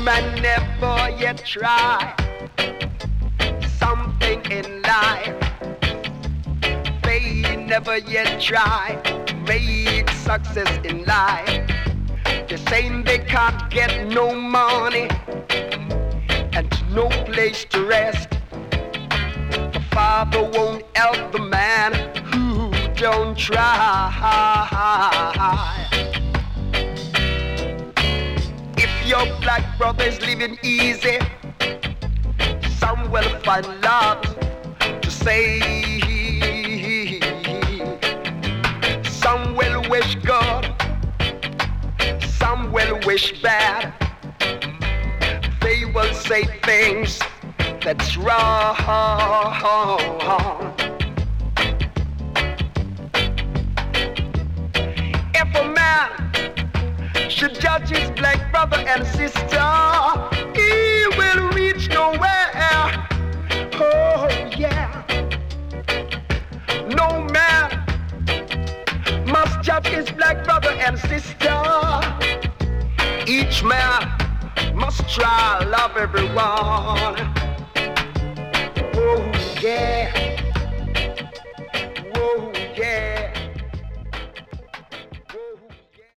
man never yet tried something in life. They never yet tried to make success in life. They're saying they can't get no money and no place to rest. The Father won't help the man who don't try. If your black brother is living easy, some will find love to say. Some will wish good, some will wish bad. They will say things that's wrong. If a man should judge his black brother and sister, he will reach nowhere. Oh yeah. No man must judge his black brother and sister. Each man must try love everyone. Oh yeah.